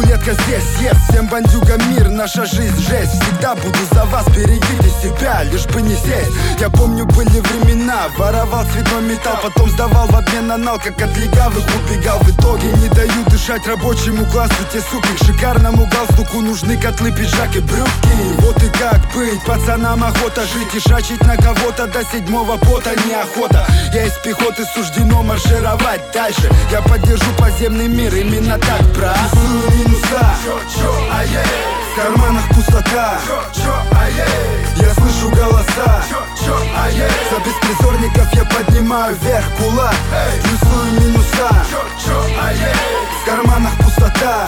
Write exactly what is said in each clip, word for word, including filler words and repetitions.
рулетка здесь, yes. Всем бандюгам мир, наша жизнь жесть. Всегда буду за вас, берегите себя, лишь бы не сесть. Я помню, были времена, воровал цветной металл, потом сдавал в обмен на нал, как от легавых убегал. В итоге не дают дышать рабочему классу те суки. К шикарному галстуку нужны котлы, пиджак и брюки. Вот и как быть, пацанам охота жить и шачить на кого-то до седьмого пота неохота. Я из пехоты, суждено маршировать дальше. Я поддержу подземный мир, именно так, брат. Рисую минуса, в карманах пустота, я слышу голоса. За беспризорников я поднимаю вверх кулак. Рисую минуса, в карманах пустота,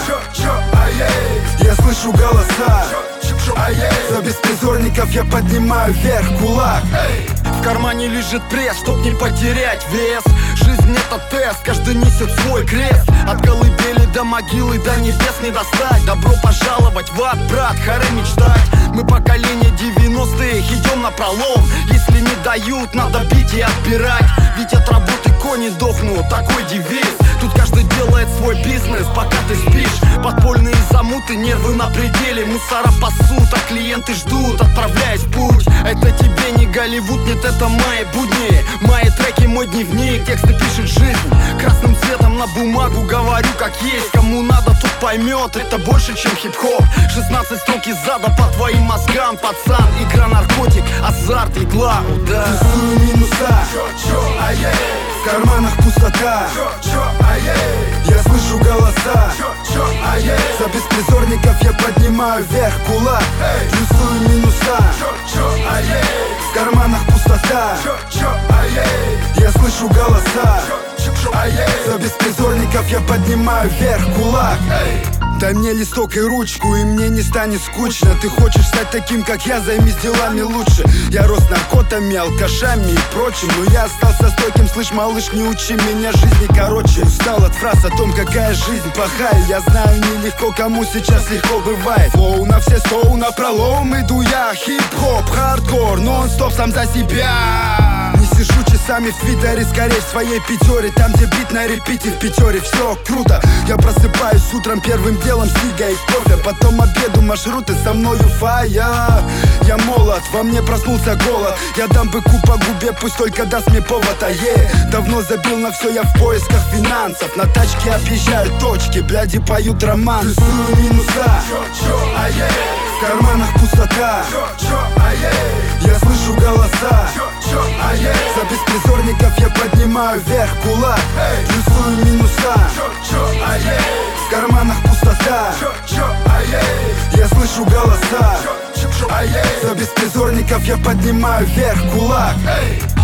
я слышу голоса. За беспризорников я поднимаю вверх кулак. В кармане лежит пресс, чтоб не потерять вес. Жизнь это тест, каждый несет свой крест. От колыбели до могилы, до небес не достать. Добро пожаловать в ад, брат, харе мечтать. Мы поколение девяностых, идем на пролом. Если не дают, надо бить и отбирать. Ведь от работы кони дохнут, такой девиз. Тут каждый делает свой бизнес, пока ты спишь. Подпольные замуты, нервы на пределе. Мусора пасут, а клиенты ждут, отправляясь в путь. Это тебе не Голливуд, нет, это мои будни. Мои треки, мой дневник, тексты пишет жизнь. Красным цветом на бумагу говорю как есть. Кому надо, тот поймет, это больше, чем хип-хоп. шестнадцать строк из зада по твоим мозгам, пацан. Игра, наркотик, азарт, игла, удар. Рисую минуса, в карманах пустота, я слышу голоса. За беспризорников я поднимаю вверх кулак. Рисую минуса, в карманах пустота, я слышу голоса. За беспризорников я поднимаю вверх кулак. Дай мне листок и ручку, и мне не станет скучно. Ты хочешь стать таким, как я, займись делами лучше. Я рос наркотами, алкашами и прочим, но я остался стойким, слышь, малыш, не учи меня жизни короче. Устал от фраз о том, какая жизнь плохая. Я знаю, нелегко, кому сейчас легко бывает. Флоу на все сто, на пролом иду я. Хип-хоп, хардкор, нон-стоп, сам за себя. Не сижу часами в твиттере, скорее в своей пятере. Там, где бит на репите в пятере, все круто. Я просыпаюсь утром первым делом, сига и кофе. Потом обеду, маршруты со мною фая. Я молод, во мне проснулся голод. Я дам быку по губе, пусть только даст мне повод. А е, давно забил на все, я в поисках финансов. На тачке объезжаю точки, бляди поют роман. Рисую минуса, в карманах пустота, я слышу голоса. За беспризорников я поднимаю вверх кулак. Рисую минуса, в карманах пустота, я слышу голоса. За беспризорников я поднимаю вверх кулак.